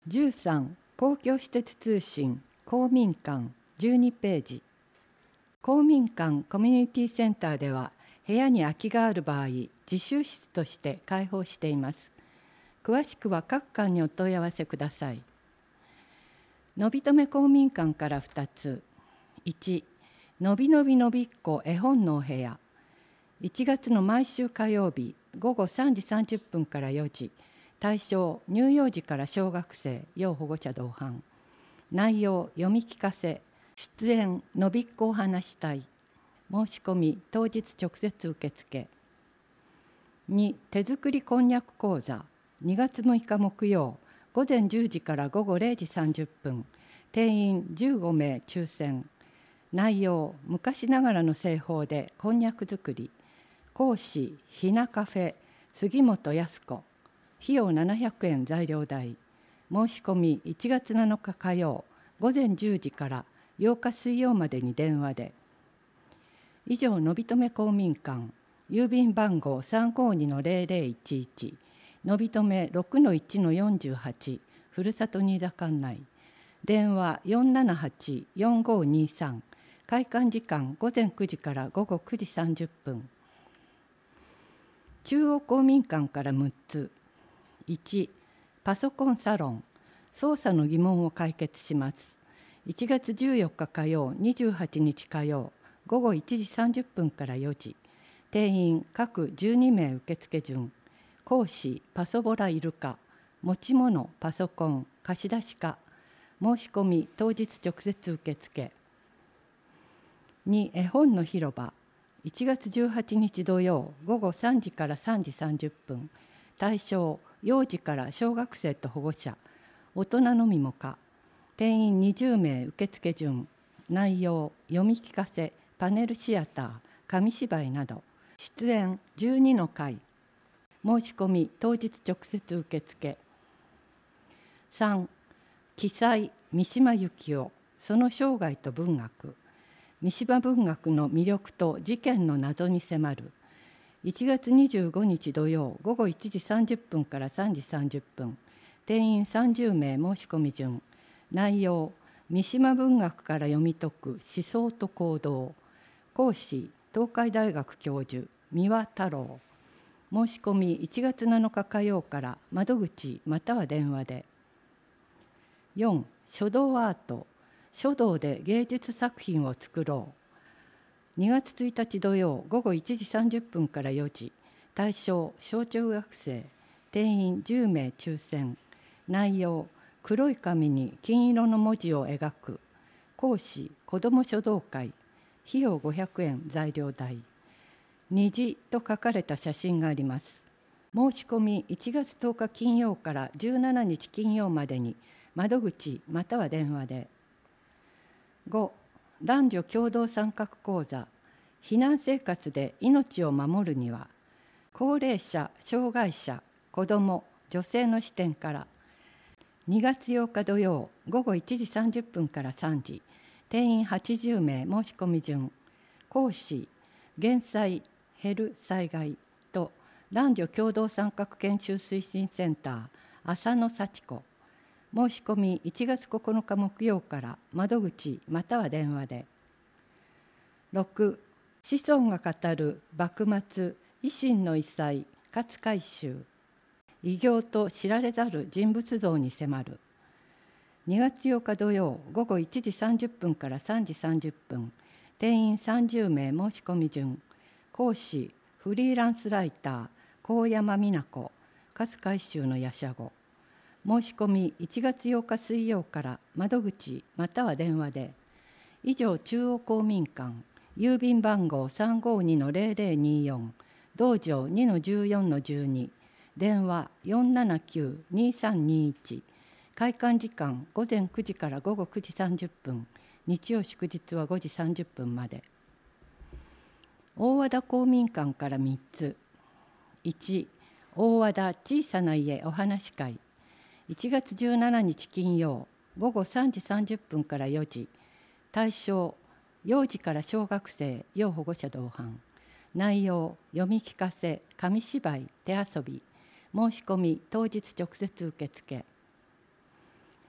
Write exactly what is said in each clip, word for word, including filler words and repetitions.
じゅうさん公共施設通信公民館じゅうにページ。公民館コミュニティセンターでは部屋に空きがある場合、自習室として開放しています。詳しくは各館にお問い合わせください。のびとめ公民館からふたつ。いち、のびのびのびっこ絵本のお部屋。いちがつの毎週火曜日ごごさんじさんじゅっぷんからよじ、対象乳幼児から小学生、要保護者同伴。内容読み聞かせ、出演のびっこを話したい。申し込み当日直接受付。に、手作りこんにゃく講座にがつむいか木曜午前じゅうじから午後れいじさんじゅっぷん、定員じゅうごめい抽選。内容昔ながらの製法でこんにゃく作り。講師ひなカフェ杉本康子。費用ななひゃくえん材料代。申し込みいちがつなのか火曜午前じゅうじからようか水曜までに電話で。以上、のびとめ公民館、郵便番号 さんごにのぜろぜろいちいち、のびとめ ろくのいちのよんじゅうはち、ふるさと新座館内。電話 よんななはちよんごにさん、開館時間午前くじから午後くじさんじゅっぷん。中央公民館からむっつ。いち、パソコンサロン、操作の疑問を解決します。いちがつじゅうよっか火曜、にじゅうはちにち火曜、午後いちじさんじゅっぷんからよじ。定員各じゅうにめい受付順。講師パソボライルカ、持ち物パソコン貸出家。申し込み当日直接受付。に、絵本の広場、いちがつじゅうはちにち土曜午後さんじからさんじさんじゅっぷん。対象幼児から小学生と保護者、大人のみもか。定員にじゅうめい受付順。内容読み聞かせ、パネルシアター、紙芝居など。出演じゅうにのかい。申し込み当日直接受付。さん、記載三島由紀夫、その生涯と文学。三島文学の魅力と事件の謎に迫る。いちがつにじゅうごにち土曜午後いちじさんじゅっぷんからさんじさんじゅっぷん。定員さんじゅうめい申し込み順。内容三島文学から読み解く思想と行動。講師東海大学教授三輪太郎。申し込みいちがつなのか火曜から窓口または電話で。よん、書道アート、書道で芸術作品を作ろう。にがつついたち土曜午後いちじさんじゅっぷんからよじ。対象小中学生。定員じゅうめい抽選。内容黒い紙に金色の文字を描く。講師子ども書道会。費用ごひゃくえん材料代。虹と書かれた写真があります。申し込みいちがつとおか金曜からじゅうしちにち金曜までに窓口または電話で。ご、男女共同参画講座、避難生活で命を守るには。高齢者、障害者、子ども、女性の視点から。にがつようか土曜午後いちじさんじゅっぷんからさんじ。定員はちじゅうめい申し込み順。講師減災減る災害と男女共同参画研修推進センター浅野幸子。申し込みいちがつここのか木曜から窓口または電話で。ろく、子孫が語る幕末維新の異彩勝海舟。偉業と知られざる人物像に迫る。にがつようか土曜午後いちじさんじゅっぷんからさんじさんじゅっぷん。定員さんじゅうめい申し込み順。講師フリーランスライター高山美奈子。勝海舟の夜叉語。申し込みいちがつようか水曜から窓口または電話で。以上、中央公民館、郵便番号 さんごにのぜろぜろによん、道場 にのじゅうよんのじゅうに、電話 よんななきゅうにさんにいち、開館時間ごぜんくじからごごくじさんじゅっぷん、日曜祝日はごじさんじゅっぷんまで。大和田公民館からみっつ。いち、大和田小さな家お話会。いちがつじゅうしちにち金曜午後さんじさんじゅっぷんからよじ。対象幼児から小学生、要保護者同伴。内容読み聞かせ、紙芝居、手遊び。申し込み当日直接受付。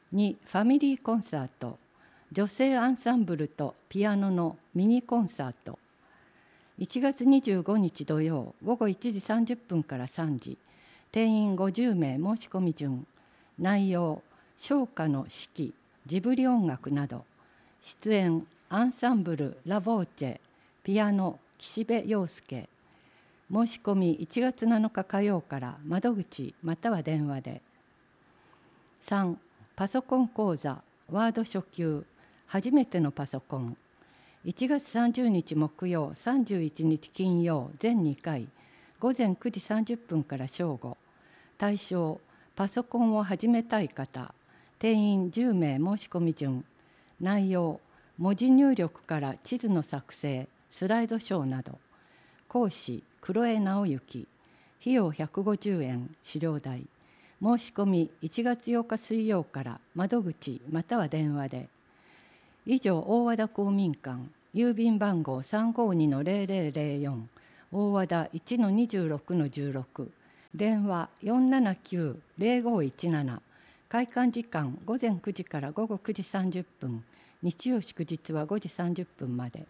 にファミリーコンサート、女性アンサンブルとピアノのミニコンサート。いちがつにじゅうごにち土曜午後いちじさんじゅっぷんからさんじ、定員ごじゅうめい申し込み順。内容、唱歌の指揮、ジブリ音楽など。出演、アンサンブルラボーチェ、ピアノ岸辺陽介。申し込みいちがつなのか火曜から窓口または電話で。さん、パソコン講座ワード初級、初めてのパソコン。いちがつさんじゅうにち木曜、さんじゅういちにち金曜、全にかい、ごぜんくじさんじゅっぷんから正午。対象、パソコンを始めたい方。定員じゅうめい申し込み順。内容、文字入力から地図の作成、スライドショーなど。講師、黒江直之。費用ひゃくごじゅうえん、資料代。申し込みいちがつようか水曜から窓口または電話で。以上、大和田公民館、郵便番号 さんごにのゼロゼロゼロよん、大和田 いちのにじゅうろくのじゅうろく、電話 よんななきゅうゼロごいちなな、開館時間ごぜんくじからごごくじさんじゅっぷん、日曜祝日はごじさんじゅっぷんまで。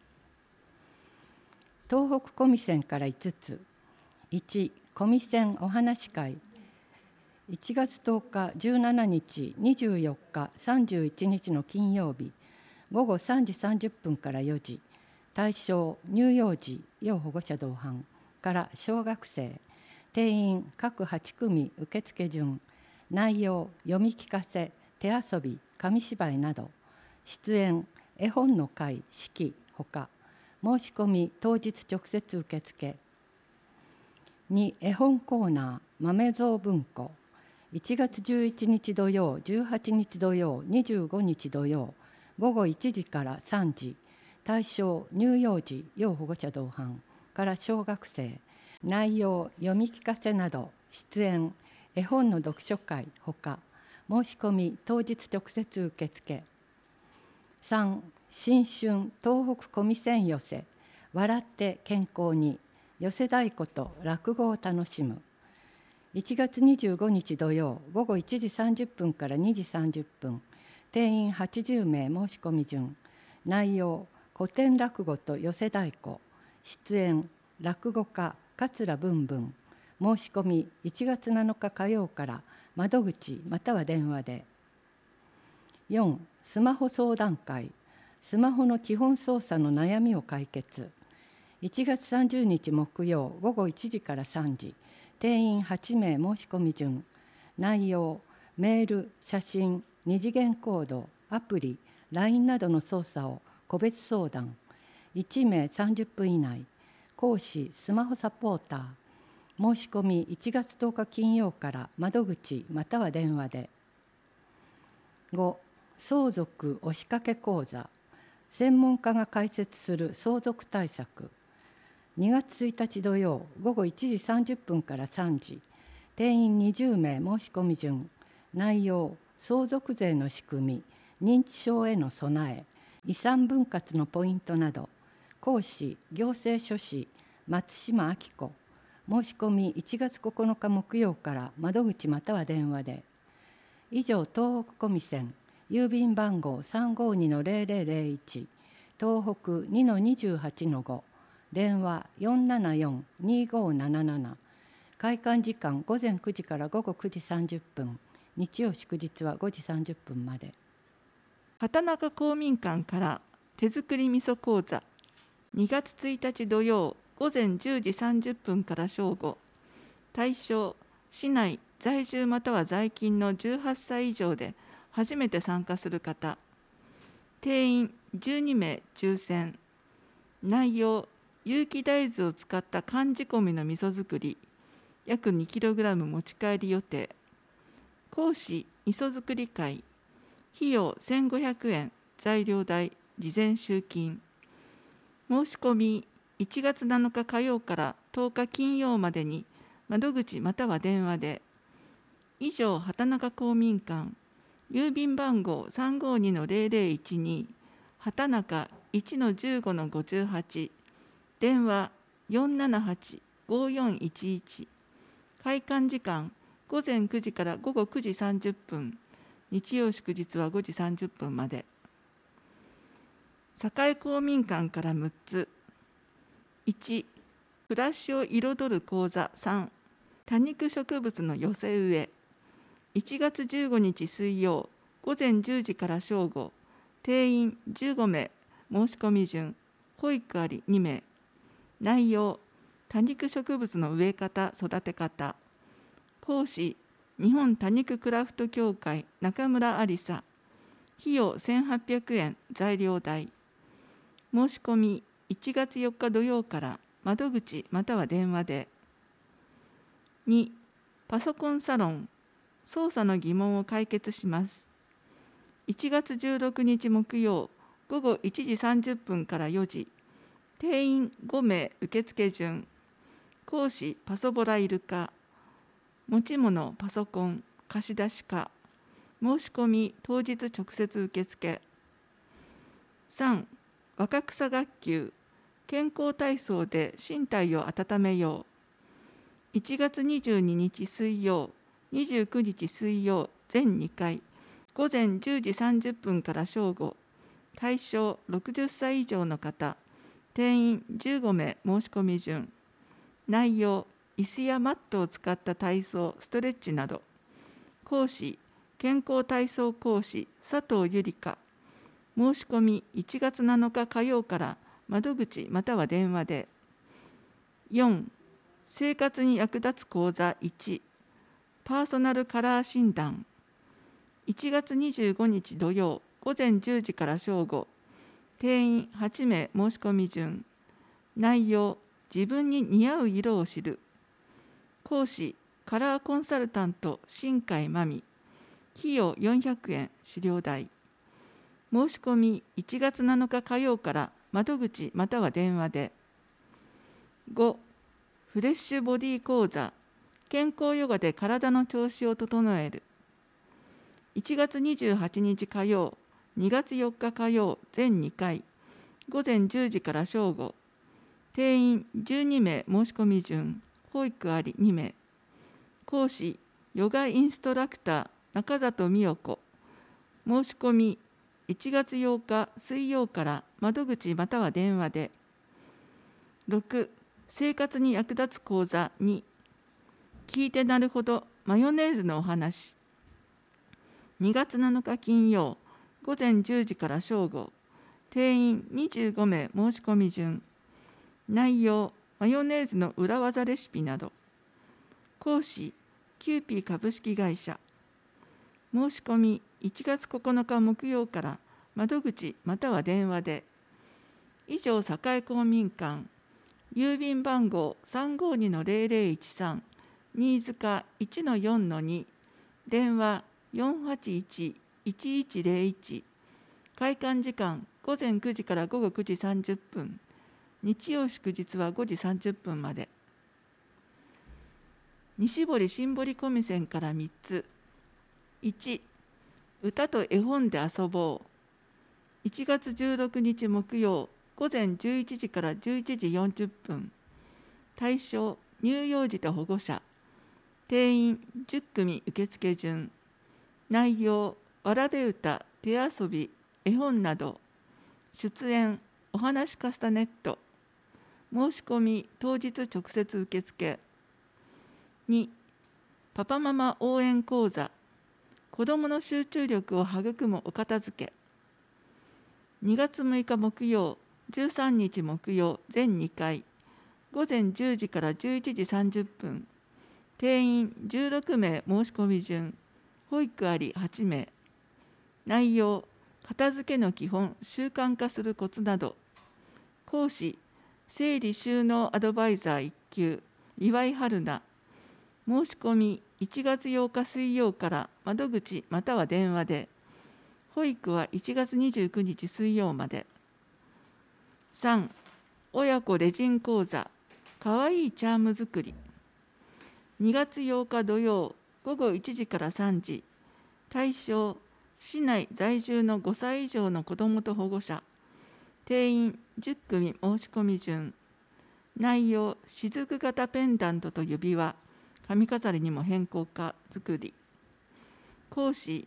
東北コミセンからいつつ。いち、コミセンお話会。いちがつとおか、じゅうしちにち、にじゅうよっか、さんじゅういちにちの金曜日、ごごさんじさんじゅっぷんからよじ。対象、乳幼児、要保護者同伴から小学生。定員各はちくみ受付順。内容、読み聞かせ、手遊び、紙芝居など。出演、絵本の会、式ほか。申し込み当日直接受付。に、絵本コーナー、豆蔵文庫。いちがつじゅういちにち土曜、じゅうはちにち土曜、にじゅうごにち土曜、ごごいちじからさんじ。対象、乳幼児、要保護者同伴から小学生。内容、読み聞かせなど。出演、絵本の読書会ほか。申し込み当日直接受付。さん、新春東北コミセン寄せ、笑って健康に、寄せ太鼓と落語を楽しむ。いちがつにじゅうごにち土曜、ごごいちじさんじゅっぷんからにじさんじゅっぷん、定員はちじゅうめい申し込み順。内容、古典落語と寄せ太鼓。出演、落語家桂文文。申し込みいちがつなのか火曜から窓口または電話で。よん、スマホ相談会。スマホの基本操作の悩みを解決。いちがつさんじゅうにち木曜、ごごいちじからさんじ。定員はちめい申し込み順。内容、メール、写真、二次元コード、アプリ、ライン などの操作を個別相談。いちめいさんじゅっぷん以内。講師、スマホサポーター。申し込みいちがつとおか金曜から窓口または電話で。ご、相続押しかけ講座。専門家が解説する相続対策。にがつついたち土曜、ごごいちじさんじゅっぷんからさんじ。定員にじゅうめい申し込み順。内容、相続税の仕組み、認知症への備え、遺産分割のポイントなど。講師、行政書士、松島明子。申し込みいちがつここのか木曜から窓口または電話で。以上、東北コミセン、郵便番号 さんごにのゼロゼロゼロいち、東北 にのにじゅうはちのご、電話 よんななよんにごなななな、開館時間ごぜんくじからごごくじさんじゅっぷん、日曜祝日はごじさんじゅっぷんまで。 畑中公民館から手作り味噌講座。にがつついたち土曜、ごぜんじゅうじさんじゅっぷんから正午。対象、市内在住または在勤のじゅうはっさい以上で初めて参加する方。定員じゅうにめい抽選。内容、有機大豆を使った寒仕込みの味噌作り。約 にキログラム 持ち帰り予定。講師、味噌作り会。費用せんごひゃくえん、材料代、事前集金。申し込みいちがつなのか火曜からとおか金曜までに窓口または電話で。以上、畑中公民館、郵便番号 さんごにのゼロゼロいちに、畑中 いちのじゅうごのごじゅうはち、電話 よんななはちごよんいちいち、開館時間ごぜんくじからごごくじさんじゅっぷん、 日曜祝日はごじさんじゅっぷんまで。栄公民館からむっつ。いち、暮らしを彩る講座。さん、多肉植物の寄せ植え。いちがつじゅうごにち水曜、ごぜんじゅうじから正午、定員じゅうごめい、申し込み順、保育ありにめい。内容、多肉植物の植え方、育て方。講師、日本多肉クラフト協会中村ありさ。費用せんはっぴゃくえん、材料代。申し込みいちがつよっか土曜から窓口または電話で。に、パソコンサロン、操作の疑問を解決します。いちがつじゅうろくにち木曜、ごごいちじさんじゅっぷんからよじ。定員ごめい、受付順。講師、パソボライルカ。持ち物、パソコン、貸し出しか。申し込み、当日直接受付。さん、若草学級、健康体操で身体を温めよう。いちがつにじゅうににち水曜、にじゅうくにち水曜、全にかい、ごぜんじゅうじさんじゅっぷんから正午。対象ろくじゅっさい以上の方。定員じゅうごめい、申し込み順。内容、椅子やマットを使った体操、ストレッチなど。講師、健康体操講師、佐藤ゆりか。申し込みいちがつなのか火曜から窓口または電話で。よん、生活に役立つ講座いち、パーソナルカラー診断。いちがつにじゅうごにち土曜、ごぜんじゅうじから正午。定員はちめい、申し込み順。内容、自分に似合う色を知る。講師、カラーコンサルタント新海真美。費用よんひゃくえん、資料代。申し込みいちがつなのか火曜から窓口または電話で。ご、フレッシュボディ講座、健康ヨガで体の調子を整える。いちがつにじゅうはちにち火曜、にがつよっか火曜、全にかい、ごぜんじゅうじから正午。定員じゅうにめい、申し込み順、保育ありにめい。講師、ヨガインストラクター中里美代子。申し込みいちがつようか水曜から窓口または電話で。ろく、生活に役立つ講座に、聞いてなるほどマヨネーズのお話。にがつなのか金曜、ごぜんじゅうじから正午。定員にじゅうごめい、申し込み順。内容、マヨネーズの裏技レシピなど。講師、キューピー株式会社。申し込みいちがつここのか木曜から窓口または電話で。以上、栄公民館、郵便番号 さんごにのぜろぜろいちさん、新塚 いちのよんのに、電話 よんはちいちいちいちぜろいち、開館時間ごぜんくじからごごくじさんじゅっぷん、日曜祝日はごじさんじゅっぷんまで。西堀新堀コミセンからみっつ。いち、歌と絵本で遊ぼう。いちがつじゅうろくにち木曜、ごぜんじゅういちじからじゅういちじよんじゅっぷん。対象、乳幼児と保護者。定員じゅっくみ、受付順。内容、わらべ歌、手遊び、絵本など。出演、おはなしカスタネット。申し込み当日直接受付。に、パパママ応援講座、子どもの集中力を育むお片付け。にがつむいか木曜、じゅうさんにち木曜、全にかい、ごぜんじゅうじからじゅういちじさんじゅっぷん。定員じゅうろくめい、申し込み順、保育ありはちめい。内容、片付けの基本、習慣化するコツなど。講師、整理収納アドバイザーいっきゅう、岩井春菜。申し込みいちがつようか水曜から窓口または電話で。保育はいちがつにじゅうくにち水曜まで。さん、親子レジン講座、かわいいチャーム作り。にがつようか土曜、ごごいちじからさんじ。対象、市内在住のごさい以上の子どもと保護者。定員じゅっくみ、申し込み順。内容、雫型ペンダントと指輪、髪飾りにも変更化作り。講師、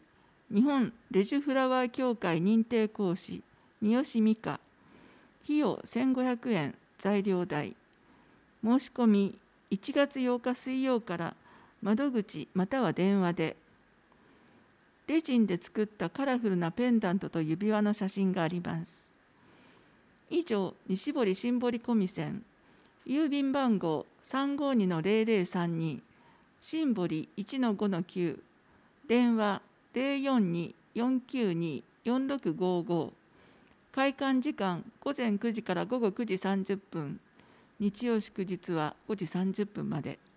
日本レジュフラワー協会認定講師三好美香。費用せんごひゃくえん、材料代。申し込みいちがつようか水曜から窓口または電話で。レジンで作ったカラフルなペンダントと指輪の写真があります。以上、西堀シンボリコミセン、郵便番号 さんごにのゼロゼロさんに、シンボリ いちのごのきゅう、電話 ゼロよんに よんきゅうに よんろくごご、開館時間午前くじから午後くじさんじゅっぷん、日曜祝日はごじさんじゅっぷんまで。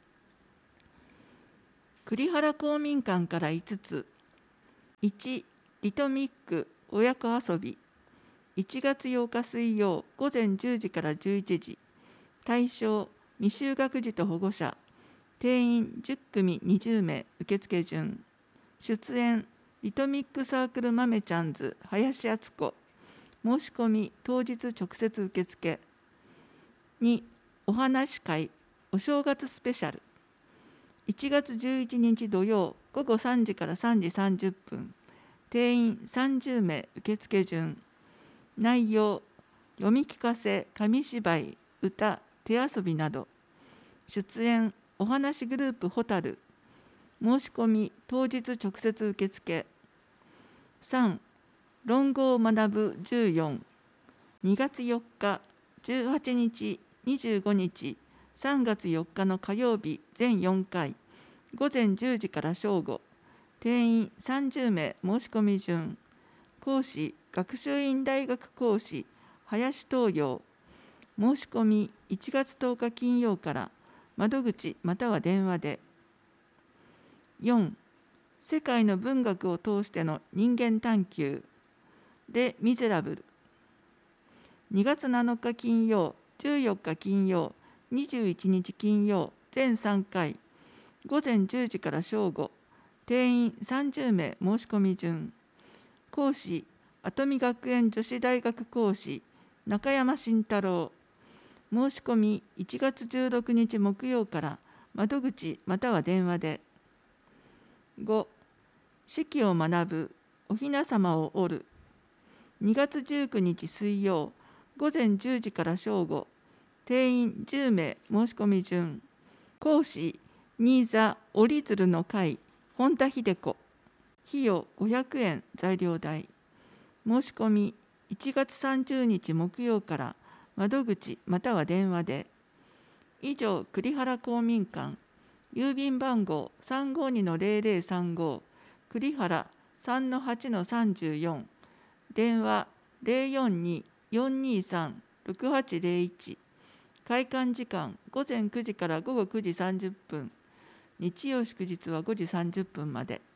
栗原公民館からいつつ、いち、リトミック親子遊び、いちがつようか水曜午前じゅうじからじゅういちじ、対象未就学児と保護者、定員じゅっくみにじゅうめい、受付順。出演リトミックサークル豆ちゃんず林敦子。申し込み当日直接受付。に、お話し会お正月スペシャル、いちがつじゅういちにち土曜午後さんじからさんじさんじゅっぷん、定員さんじゅうめい、受付順。内容読み聞かせ、紙芝居、歌、手遊びなど。出演お話グループホタル。申し込み当日直接受付。さん、論語を学ぶじゅうよん、にがつよっか、じゅうはちにち、にじゅうごにち、さんがつよっかの火曜日全よんかい、午前じゅうじから正午、定員さんじゅうめい、申し込み順。講師学習院大学講師林東洋。申し込みいちがつとおか金曜から窓口または電話で。よん、世界の文学を通しての人間探求レ・ミゼラブル。にがつなのか金曜、じゅうよっか金曜、にじゅういちにち金曜全さんかい、午前じゅうじから正午、定員さんじゅうめい、申し込み順。講師跡見学園女子大学講師中山慎太郎。申し込みいちがつじゅうろくにち木曜から窓口または電話で。ご、四季を学ぶおひなさまを折る。にがつじゅうくにち水曜午前じゅうじから正午、定員じゅうめい、申し込み順。講師新座折り鶴の会本田秀子。費用ごひゃくえん、材料代。申し込みいちがつさんじゅうにち木曜から窓口または電話で。以上、栗原公民館、郵便番号 さんごにのゼロゼロさんご、栗原 さんのはちのさんじゅうよん、電話 ゼロよんに よんにさん ろくはちゼロいち、開館時間午前くじから午後くじさんじゅっぷん、日曜祝日はごじさんじゅっぷんまで。